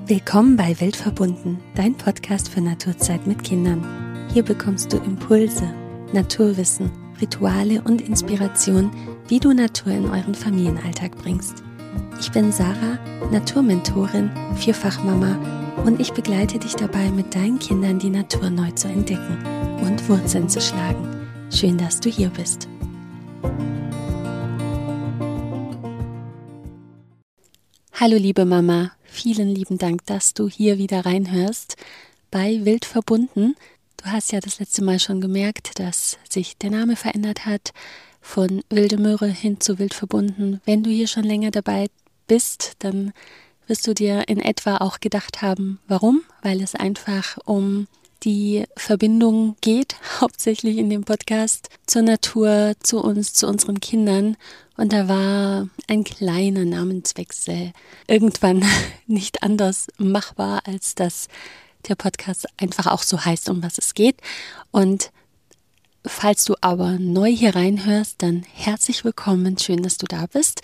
Willkommen bei Weltverbunden, dein Podcast für Naturzeit mit Kindern. Hier bekommst du Impulse, Naturwissen, Rituale und Inspiration, wie du Natur in euren Familienalltag bringst. Ich bin Sarah, Naturmentorin, Vierfachmama und ich begleite dich dabei, mit deinen Kindern die Natur neu zu entdecken und Wurzeln zu schlagen. Schön, dass du hier bist. Hallo liebe Mama, vielen lieben Dank, dass du hier wieder reinhörst bei Wild verbunden. Du hast ja das letzte Mal schon gemerkt, dass sich der Name verändert hat von Wilde Möhre hin zu Wild verbunden. Wenn du hier schon länger dabei bist, dann wirst du dir in etwa auch gedacht haben, warum? Weil es einfach um die Verbindung geht, hauptsächlich in dem Podcast, zur Natur, zu uns, zu unseren Kindern. Und da war ein kleiner Namenswechsel irgendwann nicht anders machbar, als dass der Podcast einfach auch so heißt, um was es geht. Und falls du aber neu hier reinhörst, dann herzlich willkommen, schön, dass du da bist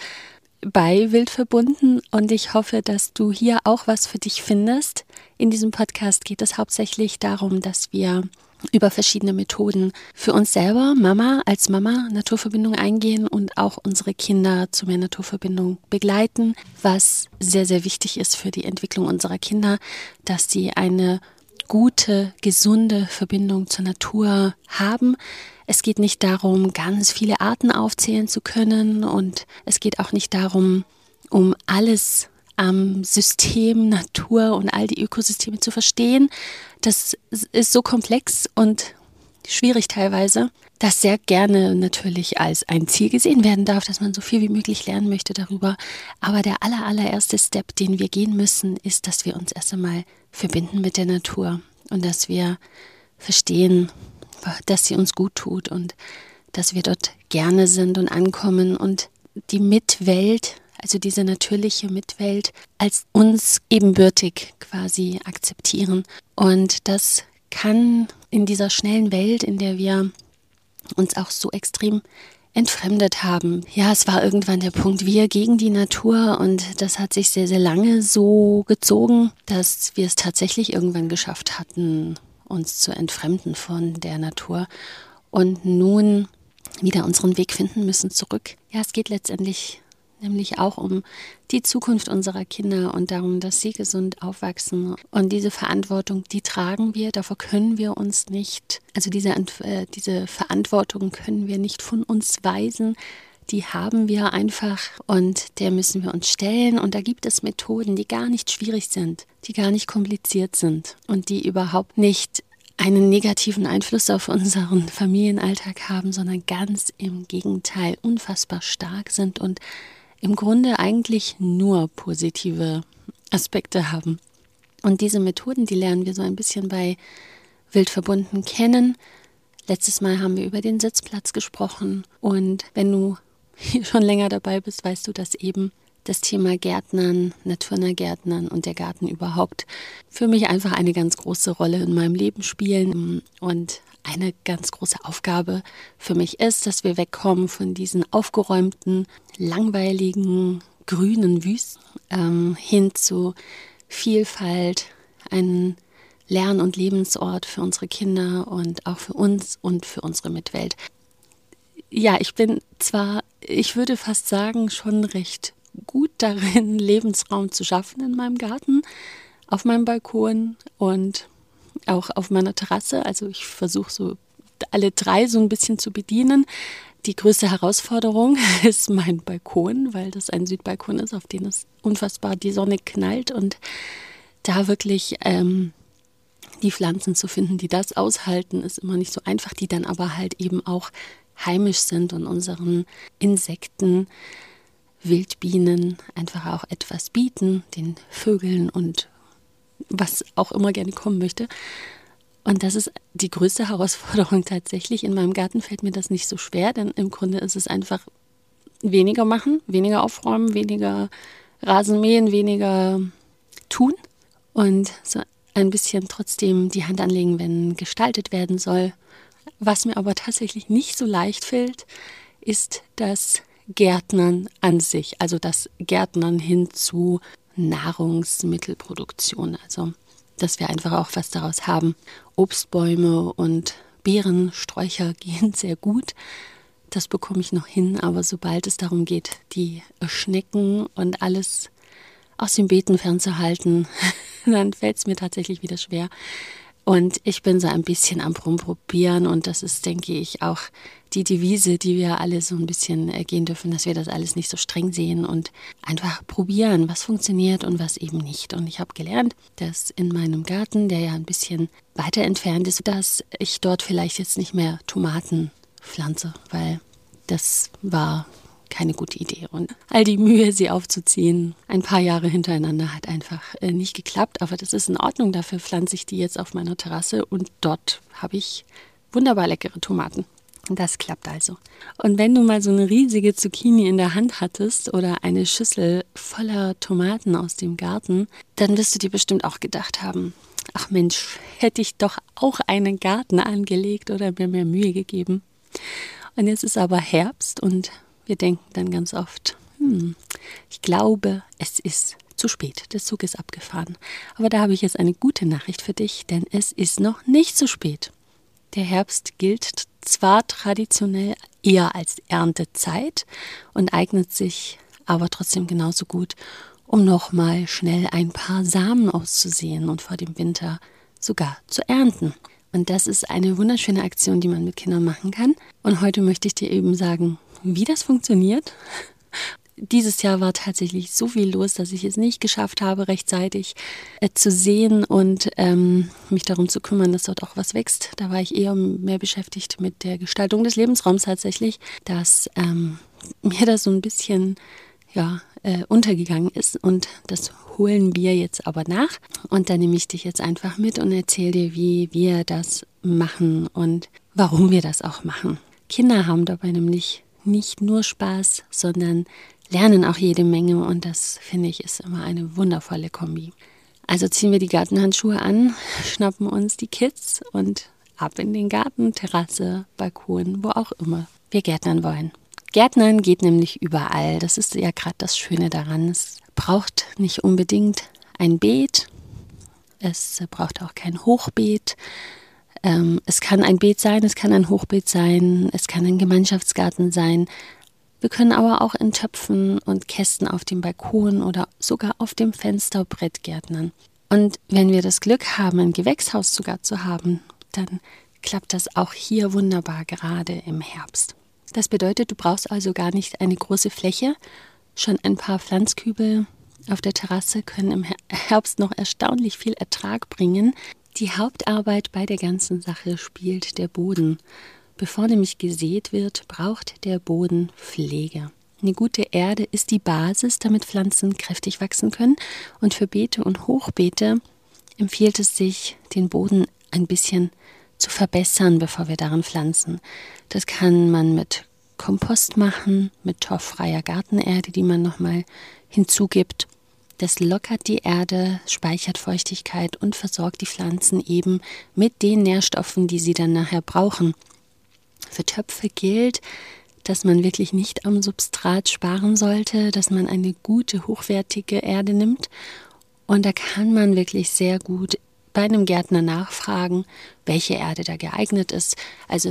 bei Wild verbunden und ich hoffe, dass du hier auch was für dich findest. In diesem Podcast geht es hauptsächlich darum, dass wir über verschiedene Methoden für uns selber, als Mama, Naturverbindung eingehen und auch unsere Kinder zu mehr Naturverbindung begleiten, was sehr, sehr wichtig ist für die Entwicklung unserer Kinder, dass sie eine gute, gesunde Verbindung zur Natur haben. Es geht nicht darum, ganz viele Arten aufzählen zu können und es geht auch nicht darum, um alles am System Natur und all die Ökosysteme zu verstehen. Das ist so komplex und schwierig teilweise, dass sehr gerne natürlich als ein Ziel gesehen werden darf, dass man so viel wie möglich lernen möchte darüber. Aber der allererste Step, den wir gehen müssen, ist, dass wir uns erst einmal verbinden mit der Natur und dass wir verstehen, dass sie uns gut tut und dass wir dort gerne sind und ankommen und die Mitwelt, also diese natürliche Mitwelt, als uns ebenbürtig quasi akzeptieren. Und das kann in dieser schnellen Welt, in der wir uns auch so extrem entfremdet haben. Ja, es war irgendwann der Punkt, wir gegen die Natur und das hat sich sehr, sehr lange so gezogen, dass wir es tatsächlich irgendwann geschafft hatten, uns zu entfremden von der Natur und nun wieder unseren Weg finden müssen zurück. Ja, es geht letztendlich nämlich auch um die Zukunft unserer Kinder und darum, dass sie gesund aufwachsen. Und diese Verantwortung, die tragen wir, davor können wir uns nicht, also diese Verantwortung können wir nicht von uns weisen, die haben wir einfach und der müssen wir uns stellen. Und da gibt es Methoden, die gar nicht schwierig sind, die gar nicht kompliziert sind und die überhaupt nicht einen negativen Einfluss auf unseren Familienalltag haben, sondern ganz im Gegenteil unfassbar stark sind und im Grunde eigentlich nur positive Aspekte haben. Und diese Methoden, die lernen wir so ein bisschen bei Wild verbunden kennen. Letztes Mal haben wir über den Sitzplatz gesprochen und wenn du hier schon länger dabei bist, weißt du, dass eben das Thema Gärtnern, naturnah Gärtnern und der Garten überhaupt für mich einfach eine ganz große Rolle in meinem Leben spielen und eine ganz große Aufgabe für mich ist, dass wir wegkommen von diesen aufgeräumten, langweiligen, grünen Wüsten hin zu Vielfalt, einen Lern- und Lebensort für unsere Kinder und auch für uns und für unsere Mitwelt. Ja, ich bin zwar, ich würde fast sagen, schon recht gut darin, Lebensraum zu schaffen in meinem Garten, auf meinem Balkon und auch auf meiner Terrasse. Also ich versuche so alle drei so ein bisschen zu bedienen. Die größte Herausforderung ist mein Balkon, weil das ein Südbalkon ist, auf den es unfassbar die Sonne knallt und da wirklich die Pflanzen zu finden, die das aushalten, ist immer nicht so einfach, die dann aber halt eben auch heimisch sind und unseren Insekten, Wildbienen einfach auch etwas bieten, den Vögeln und was auch immer gerne kommen möchte. Und das ist die größte Herausforderung tatsächlich. In meinem Garten fällt mir das nicht so schwer, denn im Grunde ist es einfach weniger machen, weniger aufräumen, weniger Rasenmähen, weniger tun und so ein bisschen trotzdem die Hand anlegen, wenn gestaltet werden soll. Was mir aber tatsächlich nicht so leicht fällt, ist das Gärtnern an sich, also das Gärtnern hin zu Nahrungsmittelproduktion. Also, dass wir einfach auch was daraus haben. Obstbäume und Beeren, Sträucher gehen sehr gut. Das bekomme ich noch hin, aber sobald es darum geht, die Schnecken und alles aus den Beeten fernzuhalten, dann fällt es mir tatsächlich wieder schwer. Und ich bin so ein bisschen am Rumprobieren und das ist, denke ich, auch die Devise, die wir alle so ein bisschen gehen dürfen, dass wir das alles nicht so streng sehen und einfach probieren, was funktioniert und was eben nicht. Und ich habe gelernt, dass in meinem Garten, der ja ein bisschen weiter entfernt ist, dass ich dort vielleicht jetzt nicht mehr Tomaten pflanze, weil das war keine gute Idee. Und all die Mühe, sie aufzuziehen, ein paar Jahre hintereinander, hat einfach nicht geklappt. Aber das ist in Ordnung. Dafür pflanze ich die jetzt auf meiner Terrasse und dort habe ich wunderbar leckere Tomaten. Das klappt also. Und wenn du mal so eine riesige Zucchini in der Hand hattest oder eine Schüssel voller Tomaten aus dem Garten, dann wirst du dir bestimmt auch gedacht haben, ach Mensch, hätte ich doch auch einen Garten angelegt oder mir mehr Mühe gegeben. Und jetzt ist aber Herbst und wir denken dann ganz oft, ich glaube, es ist zu spät, der Zug ist abgefahren. Aber da habe ich jetzt eine gute Nachricht für dich, denn es ist noch nicht zu spät. Der Herbst gilt zwar traditionell eher als Erntezeit und eignet sich aber trotzdem genauso gut, um nochmal schnell ein paar Samen auszusehen und vor dem Winter sogar zu ernten. Und das ist eine wunderschöne Aktion, die man mit Kindern machen kann. Und heute möchte ich dir eben sagen, wie das funktioniert. Dieses Jahr war tatsächlich so viel los, dass ich es nicht geschafft habe, rechtzeitig zu sehen und mich darum zu kümmern, dass dort auch was wächst. Da war ich eher mehr beschäftigt mit der Gestaltung des Lebensraums tatsächlich, dass mir das so ein bisschen untergegangen ist und das holen wir jetzt aber nach. Und da nehme ich dich jetzt einfach mit und erzähle dir, wie wir das machen und warum wir das auch machen. Kinder haben dabei nämlich nicht nur Spaß, sondern lernen auch jede Menge und das, finde ich, ist immer eine wundervolle Kombi. Also ziehen wir die Gartenhandschuhe an, schnappen uns die Kids und ab in den Garten, Terrasse, Balkon, wo auch immer wir gärtnern wollen. Gärtnern geht nämlich überall. Das ist ja gerade das Schöne daran. Es braucht nicht unbedingt ein Beet. Es braucht auch kein Hochbeet. Es kann ein Beet sein, es kann ein Hochbeet sein, es kann ein Gemeinschaftsgarten sein. Wir können aber auch in Töpfen und Kästen auf dem Balkon oder sogar auf dem Fensterbrett gärtnern. Und wenn wir das Glück haben, ein Gewächshaus sogar zu haben, dann klappt das auch hier wunderbar, gerade im Herbst. Das bedeutet, du brauchst also gar nicht eine große Fläche. Schon ein paar Pflanzkübel auf der Terrasse können im Herbst noch erstaunlich viel Ertrag bringen. Die Hauptarbeit bei der ganzen Sache spielt der Boden. Bevor nämlich gesät wird, braucht der Boden Pflege. Eine gute Erde ist die Basis, damit Pflanzen kräftig wachsen können. Und für Beete und Hochbeete empfiehlt es sich, den Boden ein bisschen zu verbessern, bevor wir darin pflanzen. Das kann man mit Kompost machen, mit torffreier Gartenerde, die man nochmal hinzugibt. Das lockert die Erde, speichert Feuchtigkeit und versorgt die Pflanzen eben mit den Nährstoffen, die sie dann nachher brauchen. Für Töpfe gilt, dass man wirklich nicht am Substrat sparen sollte, dass man eine gute, hochwertige Erde nimmt. Und da kann man wirklich sehr gut bei einem Gärtner nachfragen, welche Erde da geeignet ist. Also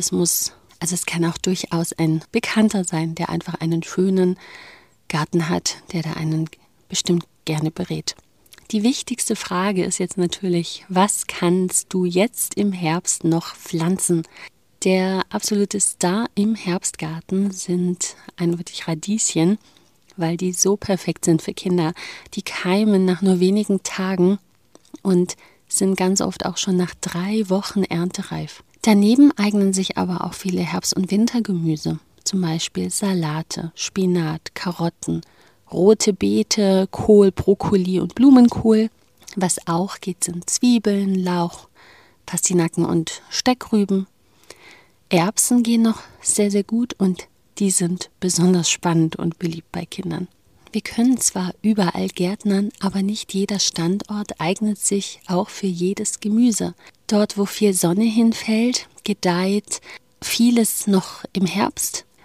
es kann auch durchaus ein Bekannter sein, der einfach einen schönen Garten hat, der da einen bestimmt gerne berät. Die wichtigste Frage ist jetzt natürlich, was kannst du jetzt im Herbst noch pflanzen? Der absolute Star im Herbstgarten sind eindeutig Radieschen, weil die so perfekt sind für Kinder. Die keimen nach nur wenigen Tagen und sind ganz oft auch schon nach 3 Wochen erntereif. Daneben eignen sich aber auch viele Herbst- und Wintergemüse, zum Beispiel Salate, Spinat, Karotten, rote Beete, Kohl, Brokkoli und Blumenkohl. Was auch geht, sind Zwiebeln, Lauch, Pastinaken und Steckrüben. Erbsen gehen noch sehr, sehr gut und die sind besonders spannend und beliebt bei Kindern. Wir können zwar überall gärtnern, aber nicht jeder Standort eignet sich auch für jedes Gemüse. Dort, wo viel Sonne hinfällt, gedeiht vieles noch im Herbst,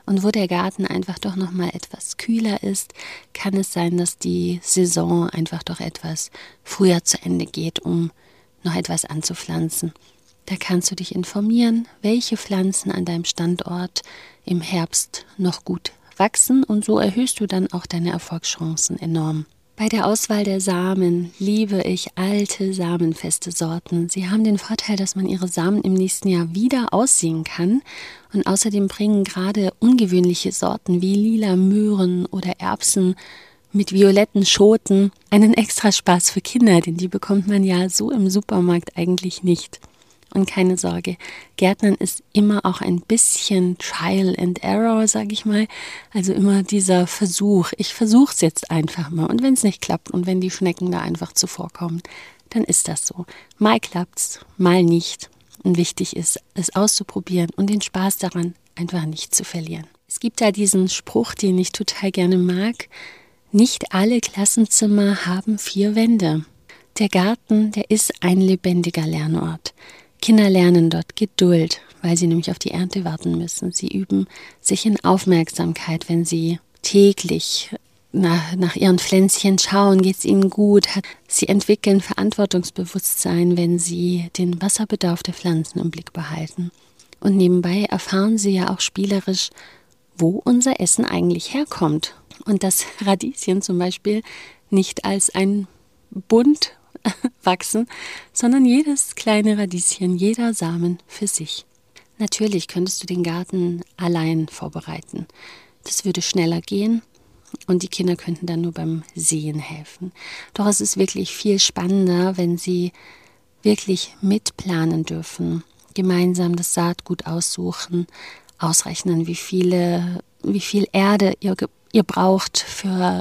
Und wo der Garten einfach doch nochmal etwas kühler ist, kann es sein, dass die Saison einfach doch etwas früher zu Ende geht, um noch etwas anzupflanzen. Da kannst du dich informieren, welche Pflanzen an deinem Standort im Herbst noch gut wachsen, und so erhöhst du dann auch deine Erfolgschancen enorm. Bei der Auswahl der Samen liebe ich alte, samenfeste Sorten. Sie haben den Vorteil, dass man ihre Samen im nächsten Jahr wieder aussehen kann. Und außerdem bringen gerade ungewöhnliche Sorten wie lila Möhren oder Erbsen mit violetten Schoten einen extra Spaß für Kinder, denn die bekommt man ja so im Supermarkt eigentlich nicht. Und keine Sorge, Gärtnern ist immer auch ein bisschen Trial and Error, sage ich mal. Also immer dieser Versuch. Ich versuche es jetzt einfach mal. Und wenn es nicht klappt und wenn die Schnecken da einfach zuvorkommen, dann ist das so. Mal klappt's, mal nicht. Und wichtig ist, es auszuprobieren und den Spaß daran einfach nicht zu verlieren. Es gibt da diesen Spruch, den ich total gerne mag. Nicht alle Klassenzimmer haben 4 Wände. Der Garten, der ist ein lebendiger Lernort. Kinder lernen dort Geduld, weil sie nämlich auf die Ernte warten müssen. Sie üben sich in Aufmerksamkeit, wenn sie täglich nach ihren Pflänzchen schauen, geht es ihnen gut. Sie entwickeln Verantwortungsbewusstsein, wenn sie den Wasserbedarf der Pflanzen im Blick behalten. Und nebenbei erfahren sie ja auch spielerisch, wo unser Essen eigentlich herkommt. Und dass Radieschen zum Beispiel nicht als ein Bund wachsen, sondern jedes kleine Radieschen, jeder Samen für sich. Natürlich könntest du den Garten allein vorbereiten. Das würde schneller gehen und die Kinder könnten dann nur beim Säen helfen. Doch es ist wirklich viel spannender, wenn sie wirklich mitplanen dürfen, gemeinsam das Saatgut aussuchen, ausrechnen, wie viel Erde ihr braucht für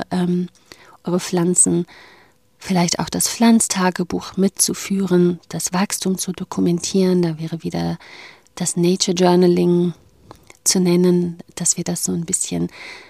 eure Pflanzen, vielleicht auch das Pflanztagebuch mitzuführen, das Wachstum zu dokumentieren. Da wäre wieder das Nature Journaling zu nennen, dass wir das so ein bisschen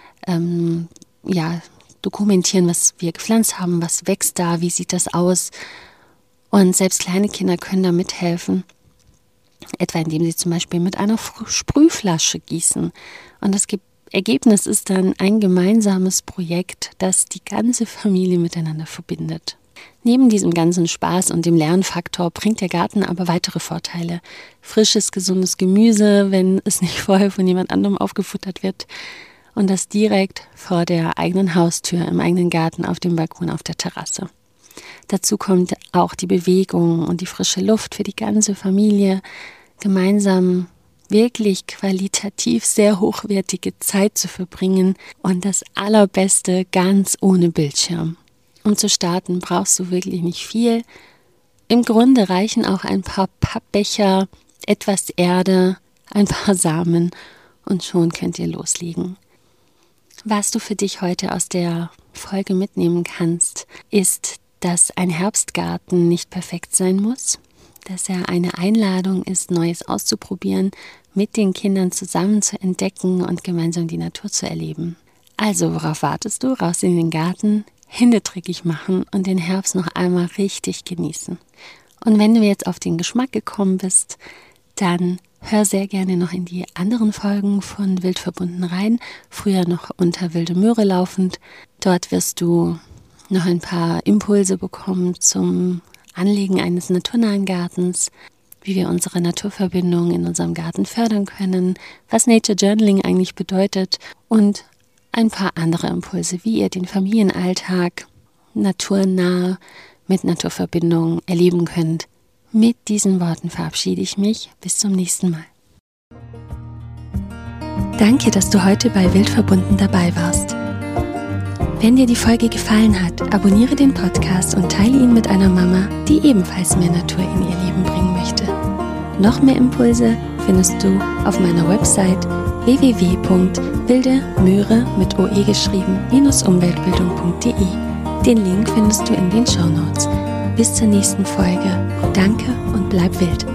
dokumentieren, was wir gepflanzt haben, was wächst da, wie sieht das aus. Und selbst kleine Kinder können da mithelfen, etwa indem sie zum Beispiel mit einer Sprühflasche gießen. Und das Ergebnis ist dann ein gemeinsames Projekt, das die ganze Familie miteinander verbindet. Neben diesem ganzen Spaß und dem Lernfaktor bringt der Garten aber weitere Vorteile. Frisches, gesundes Gemüse, wenn es nicht vorher von jemand anderem aufgefuttert wird. Und das direkt vor der eigenen Haustür, im eigenen Garten, auf dem Balkon, auf der Terrasse. Dazu kommt auch die Bewegung und die frische Luft für die ganze Familie, gemeinsam wirklich qualitativ sehr hochwertige Zeit zu verbringen und das Allerbeste ganz ohne Bildschirm. Um zu starten brauchst du wirklich nicht viel. Im Grunde reichen auch ein paar Pappbecher, etwas Erde, ein paar Samen und schon könnt ihr loslegen. Was du für dich heute aus der Folge mitnehmen kannst, ist, dass ein Herbstgarten nicht perfekt sein muss, dass er eine Einladung ist, Neues auszuprobieren, mit den Kindern zusammen zu entdecken und gemeinsam die Natur zu erleben. Also, worauf wartest du? Raus in den Garten, Hände dreckig machen und den Herbst noch einmal richtig genießen. Und wenn du jetzt auf den Geschmack gekommen bist, dann hör sehr gerne noch in die anderen Folgen von Wild verbunden rein, früher noch unter Wilde Möhre laufend. Dort wirst du noch ein paar Impulse bekommen zum Anlegen eines naturnahen Gartens, wie wir unsere Naturverbindung in unserem Garten fördern können, was Nature Journaling eigentlich bedeutet und ein paar andere Impulse, wie ihr den Familienalltag naturnah mit Naturverbindung erleben könnt. Mit diesen Worten verabschiede ich mich. Bis zum nächsten Mal. Danke, dass du heute bei Wild verbunden dabei warst. Wenn dir die Folge gefallen hat, abonniere den Podcast und teile ihn mit einer Mama, die ebenfalls mehr Natur in ihr Leben bringen möchte. Noch mehr Impulse findest du auf meiner Website www.wildemöhre mit OE geschrieben -umweltbildung.de. Den Link findest du in den Shownotes. Bis zur nächsten Folge. Danke und bleib wild.